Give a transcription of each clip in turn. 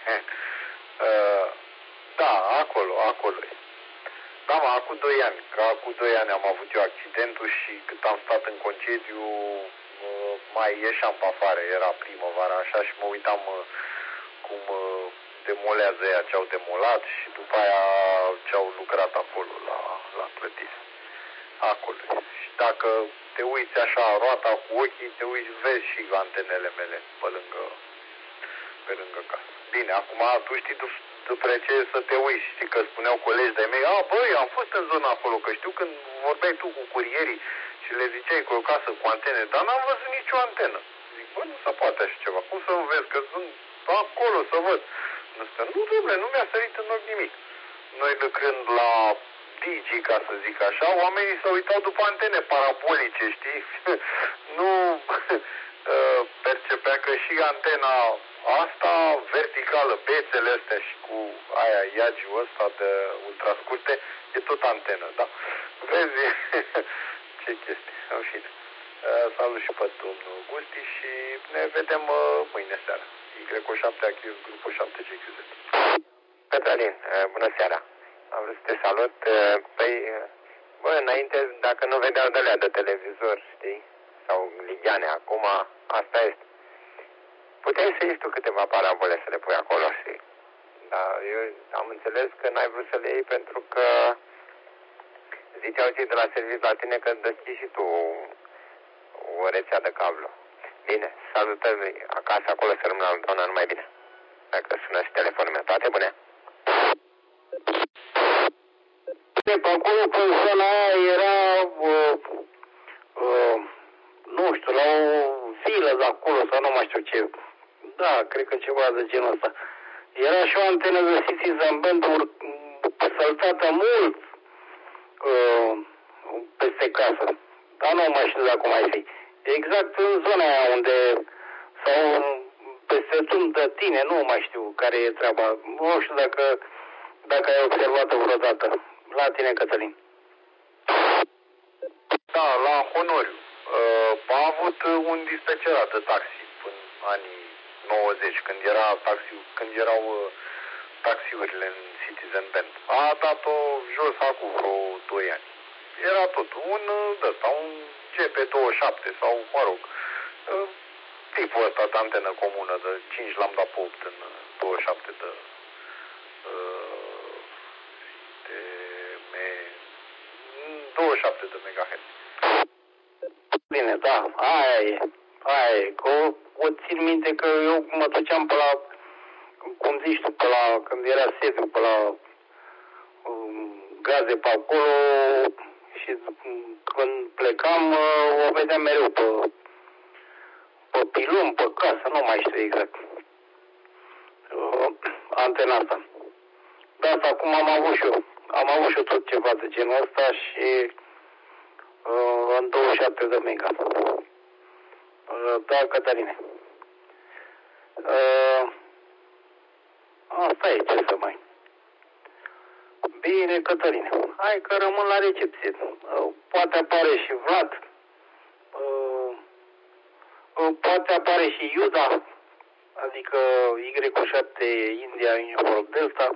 Da, acolo e. Da, mă, acum 2 ani. Că acum 2 ani am avut eu accidentul și cât am stat în concediu, mai ieșeam pe afară, era primăvara așa și mă uitam cum demolează ea ce au demolat și după aia ce au lucrat acolo la clădire. Acolo e. Și dacă te uiți așa roata cu ochii, te uiți, vezi și antenele mele pe lângă casă. Bine, acum tu știi după ce să te uiți, știi că spuneau colegi de mei, băi, am fost în zona acolo, că știu când vorbeai tu cu curierii și le ziceai că e o casă cu antene, dar n-am văzut nicio antenă. Zic, bă, nu se poate așa ceva, cum să nu vezi, că sunt acolo să văd. Nu, dom'le, nu mi-a sărit în ochi nimic. Noi lucrând la Digi, ca să zic așa, oamenii se uitau după antene parabolice, știi? Nu percepea că și antena asta verticală, bețele astea și cu aia iagiul ăsta de ultrascurte, e tot antenă, da? Vezi ce chestie, în fine. Salut și pe domnul Gusti și ne vedem mâine seara. Y7 Achius, grupul 7 GQZ. Cătălin, bună seara. Am vrut să te salut. Păi, bă, înainte, dacă nu vedeau de televizor, știi? Sau ligiane, acum, asta este. Puteai să iei tu câteva parabole să le pui acolo și... Dar eu am înțeles că n-ai vrut să le iei pentru că ziceau cei de la serviciu la tine că deschizi și tu o rețea de cablu. Bine, salutări acasă, acolo să rămână la doamna, numai bine. Dacă sună și telefonul meu, toate bune. Pe acolo, pe zona aia, era, nu știu, la o vilă de acolo sau nu mai știu ce. Da, cred că ceva de genul ăsta. Era și o antenă de Sisi Zambent săltată mult peste casă. Dar nu mai știu dacă mai fi. Exact în zona aia unde, sau peste drum de tine, nu mai știu care e treaba. Nu știu dacă ai observat-o vreodată. La tine, Cătălin. Da, la Honoriu. A avut un dispecerat de taxi în anii 90, când erau taxiurile în Citizen Band. A dat-o jos acum vreo 2 ani. Era tot un GP27 sau, mă rog, tipul ăsta de antenă comună de 5 lambda pe 8 în 27 de 27 de MHz. Bine, da, aia e, că o țin minte că eu mă duceam pe la, cum zici tu, pe la, când era sediu, pe la gaze pe acolo și când plecam o vedeam mereu pe pilon, pe casă, nu mai știu exact, antena asta. De asta acum am avut și eu tot ceva de genul ăsta și în 27 de mega. Da, Cătăline. Asta e, ce să mai. Bine, Cătăline. Hai că rămân la recepție. Poate apare și Vlad. Poate apare și Iuda. Adică Y7 India Uniform Delta.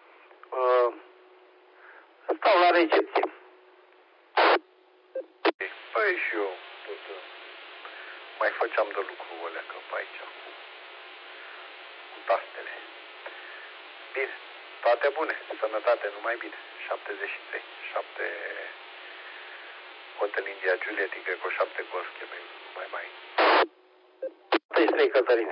Stau la recepție. Păi și eu tot mai făceam de lucru alea că pe aici cu tastele. Bine, toate bune, sănătate, numai bine. 73, 7 Hotel India Juliet, cu 7 Golf Quebec, mai. 73, Cătăline.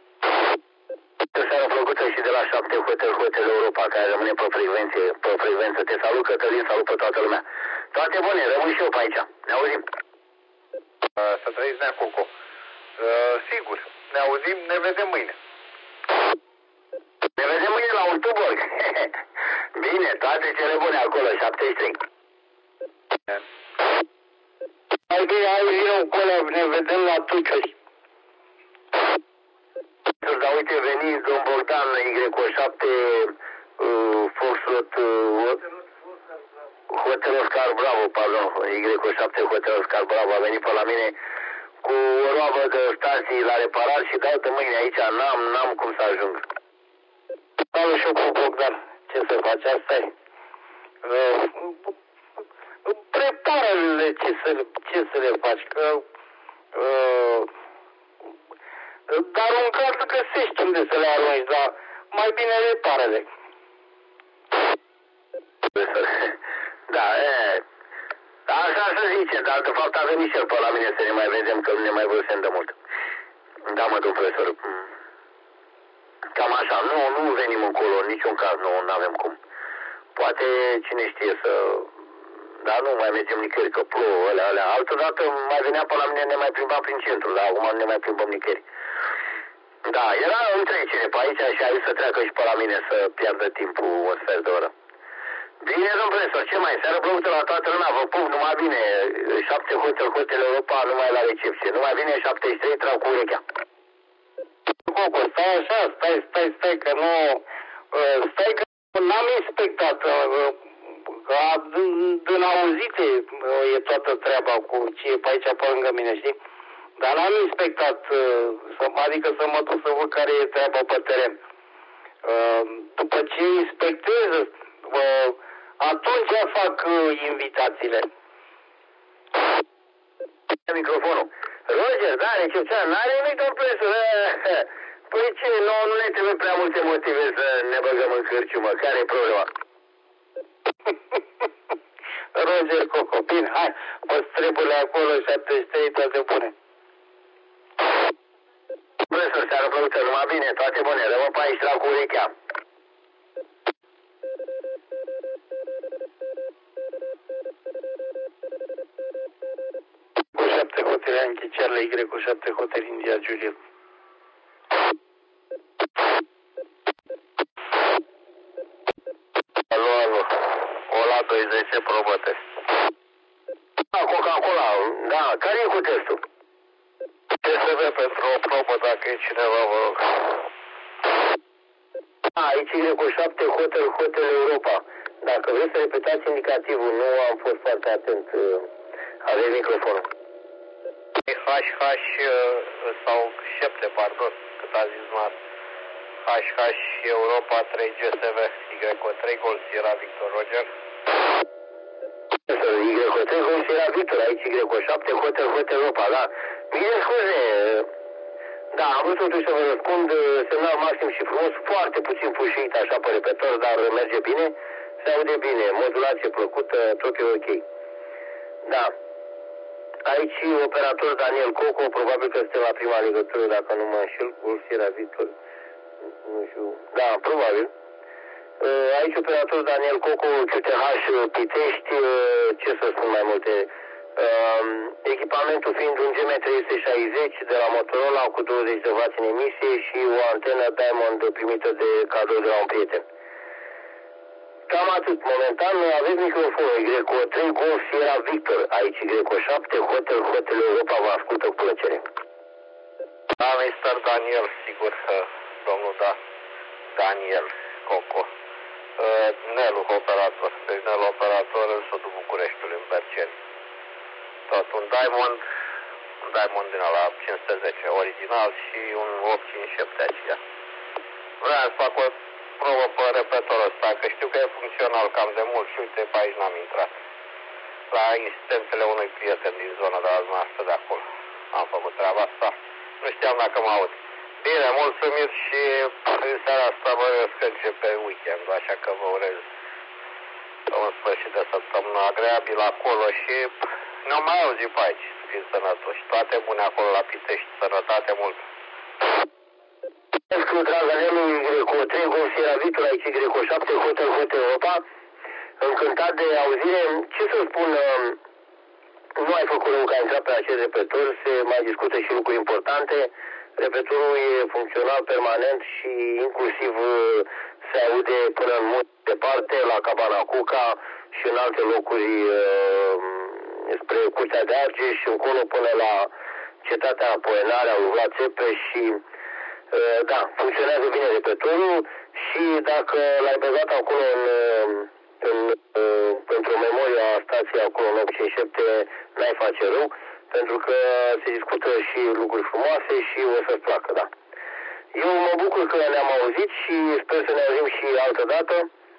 O seară plăcută și de la 7 Hotel Europa, care rămâne pe frecvență. Te salut, Cătălin, salut pe toată lumea. Toate bune, rămân și eu pe aici. Ne auzim. Să trăiți, Nea Coco. Sigur, ne auzim, ne vedem mâine. Ne vedem mâine la Ultuborg. Bine, toate cele bune acolo, 73. Hai bine, hai vină cu ăla, ne vedem la Tuciuri. Dar uite, veni domn Bogdan, Y7, Foxtrot, Hotel Oscar Bravo, pardon, Y7 Hotel Oscar Bravo, a venit pe la mine cu o roabă de stații la reparat și dată mâine aici, n-am cum să ajung. acolo și eu cu Bogdan. Ce să faci? Asta e. Prepară-le ce să le faci, că dar în caz găsești unde să le arunci, dar mai bine repară-le. Da, așa se zice, dar de fapt a venit și el pe la mine să ne mai vedem, că nu ne mai văzusem de mult. Da, mă, domn profesor, cam așa, nu venim încolo, în niciun caz nu avem cum. Poate cine știe să... Dar nu mai mergem nicăieri, că plouă, alea. Altădată mai venea pe la mine, ne mai plimba prin centru, dar acum nu ne mai plimbăm nicăieri. Da, era în trecere pe aici și a zis să treacă și pe la mine să piardă timpul un sfert de oră. Bine, domn profesor, ce mai? Seară plăcută la toată lumea, vă pup, numai bine. 7 hotel Europa, numai la recepție. Numai bine 73, trag cu urechea. Coco, stai așa, stai, că nu... Stai că n-am inspectat, din auzite e toată treaba cu ce e pe aici, pe lângă mine, știi? Dar n-am inspectat, adică să mă duc să văd care e treaba pe teren. După ce inspectez, atunci fac invitațiile. Microfonul. Roger, da, recepția, n-are nimic, domn profesor. Păi ce, nu ne trebuie prea multe motive să ne băgăm în cârciumă. Care e problema? Roger Coco, bine, hai, păstreburile acolo, 73, toate bune. Profesor, seară plăcută, numai bine, toate bune, rămân pe aici, trag cu urechea. Cu 7 hoteli Yankee Charlie Y, cu 7 hoteli India Juliet. Alo, Ola 20 probă test. Coca-Cola, da, care e cu testul? TSV pentru o probă, dacă e cineva, vă rog. Aici e cu 7 hotel Europa. Dacă vreți să repetați indicativul, nu am fost foarte atent. Aveți microfonul. HH sau 7, pardon, cât a zis Mar. HH Europa 3 GSV, Y3 Gol Sierra Victor Roger. Y3 Gol Sierra Victor, aici Y7 hotel Europa, da. Bine, scuze. Da, am vrut totuși să vă răspund, semnal maxim și frumos, foarte puțin pușit așa pe repetor, dar merge bine, se aude bine, modulație plăcută, tot e ok. Da. Aici operator Daniel Coco, probabil că suntem la prima legătură, dacă nu mă înșel, Golf Sierra Victor, nu știu, da, probabil. Aici operator Daniel Coco, QTH Pitești, ce să spun mai multe, echipamentul fiind un GM360 de la Motorola cu 20 de W în emisie și o antenă Diamond primită de cadou de la un prieten. Cam atât. Momentan aveți microfonul Y3 Golf Sierra Victor, aici Y7 hotel Europa, vă ascultă cu plăcere. Da, Mr. Daniel, sigur, domnul, da, Daniel Coco. Nelu operator, deci Nelu operator în sudul Bucureștiului, în Berceni. Tot un Diamond din ăla 510 original și un 857 aceea. Vreau să fac o probă pe repetorul ăsta, că știu că e funcțional cam de mult și uite, pe aici n-am intrat. La insistențele unui prieten din zona de la noastră de acolo. Am făcut treaba asta. Nu știam dacă mă aud. Bine, mulțumit și în seara asta bănuiesc că începe weekend, așa că vă urez un sfârșit de săptămână agreabil acolo și ne mai auzim pe aici, să fiți sănătoși. Toate bune acolo la Pitești, sănătate mult! Cu Draganelul Y3 Golf Sierra Victor, aici Y7 hotel Europa, încântat de auzire. Ce să spun, nu ai făcut rău că ai intrat pe acest repetor, se mai discută și lucruri importante. Repetorul e funcțional permanent și inclusiv se aude până în mult departe, la Cabana Cuca și în alte locuri spre Curtea de Argeș și încolo până la Cetatea Poenarea, Uvla Țepe și da, funcționează bine repetorul și dacă l-ai băgat acolo pentru memoria stației acolo în 857, n-ai face rău, pentru că se discută și lucruri frumoase și o să-ți placă, da. Eu mă bucur că ne-am auzit și sper să ne auzim și altă dată.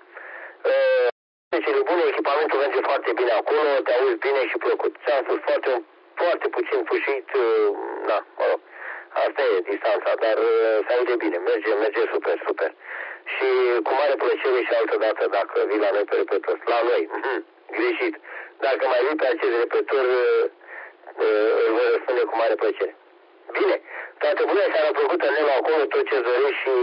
Cele bune, echipamentul merge foarte bine acolo, te auzi bine și plăcut. Ți-am spus foarte puțin pușit, da, mă rog. Asta e distanța, dar se aude bine, merge super, super. Și cu mare plăcere și altă dată, dacă vii la noi pe repetor, la noi, greșit. Dacă mai vii pe acest repetor, îl voi răspunde cu mare plăcere. Bine, toate bune, seara plăcută, Nelu, acolo, tot ce-ți dorești și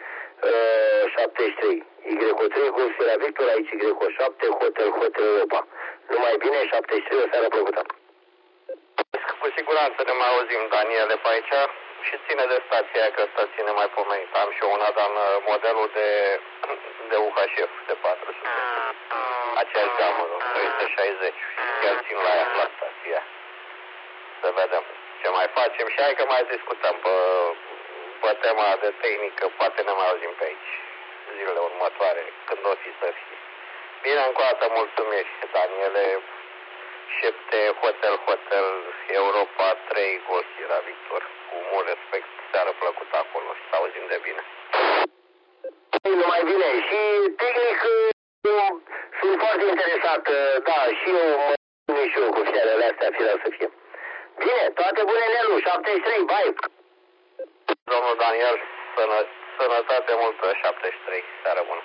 73. Y3, Golf Sierra Victor, aici Y7, Hotel Europa. Numai bine, 73, o seară plăcută. Cu siguranță ne mai auzim, Daniele, pe aici și ține de stația că stație ne mai pomenit. Am și eu una, dar în modelul de UHF de 400. Aceeași gamă, 360. Chiar țin la ea, la stația. Să vedem ce mai facem și hai că mai discutăm pe tema de tehnică, poate ne mai auzim pe aici zilele următoare, când o fi să fie. Bine, încă o dată mulțumiri, Daniele, șepte Hotel Europa 3 Golf Sierra Victor. Cu mult respect, seară plăcută acolo și să auzim de bine. Numai bine și tehnic sunt foarte interesat, da, și eu mă cu fiarele astea, firea să fie. Bine, toate bune, Nelu, 73, bye! Domnul Daniel, sănătate multă, 73, seară bună!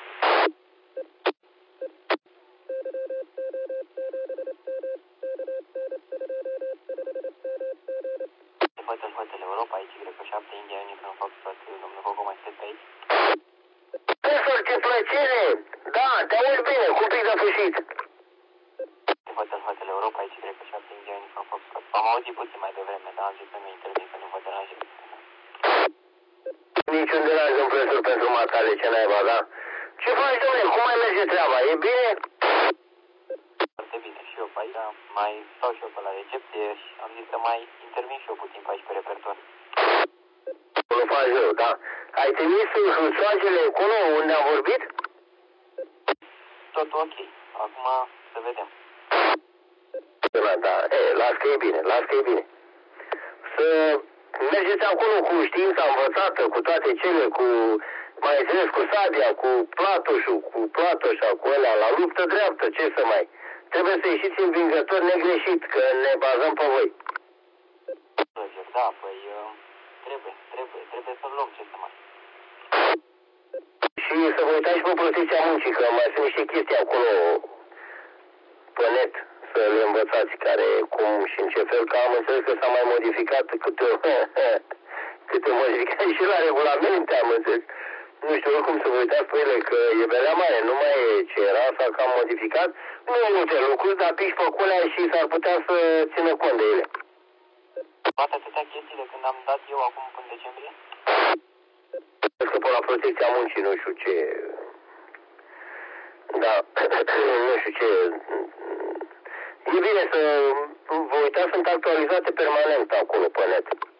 Hotel Europa, aici Y7, India Unicorn Foxtrot, domnul Hogo, mai sunteți pe aici? Profesor, ce plăcere! Da, te auzi bine, cu un pic de fâșit. Hotel Europa, aici Y7, India Unicorn Foxtrot. M-am auzit puțin mai devreme, dar am zis să nu intervin, să nu vă deranjez. Niciun deranj, domn profesor, pentru matale, ce naiba, da? Ce faci, domnule, cum mai merge treaba, e bine? Foarte bine, și eu pe aici, mai stau și eu pe la recepție și am zis să mai intervin și eu puțin pe aici pe repertor. Nu faci rău, da? Ai trimis hârsoagele acolo unde am vorbit? Tot ok, acum să vedem. Da, las că e bine, las că e bine. Să mergeți acolo cu știința învățată, cu toate cele, cu, mai înțeles, cu sabia, cu platoșul, cu platoșa, cu ăla, la luptă dreaptă, ce să mai... Trebuie să ieșiți învingători negreșit, că ne bazăm pe voi. Da, păi trebuie să luăm ce să mai. Și să vă uitați pe protecția muncii, că mai sunt niște chestii acolo pe net, să le învățați care, cum și în ce fel, că am înțeles că s-a mai modificat câte modificări și la regulamente, am înțeles. Nu știu, oricum să vă uitați pe ele, că e belea mare, nu mai e ce era, sau că am modificat. Nu multe lucruri, dar piși pe culea și s-ar putea să țină cont de ele. Toate atâtea chestii de când am dat eu acum până în decembrie? Cred că pe la protecția muncii, nu știu ce... Da, nu știu ce... E bine să vă uitați, sunt actualizate permanent acolo pe net.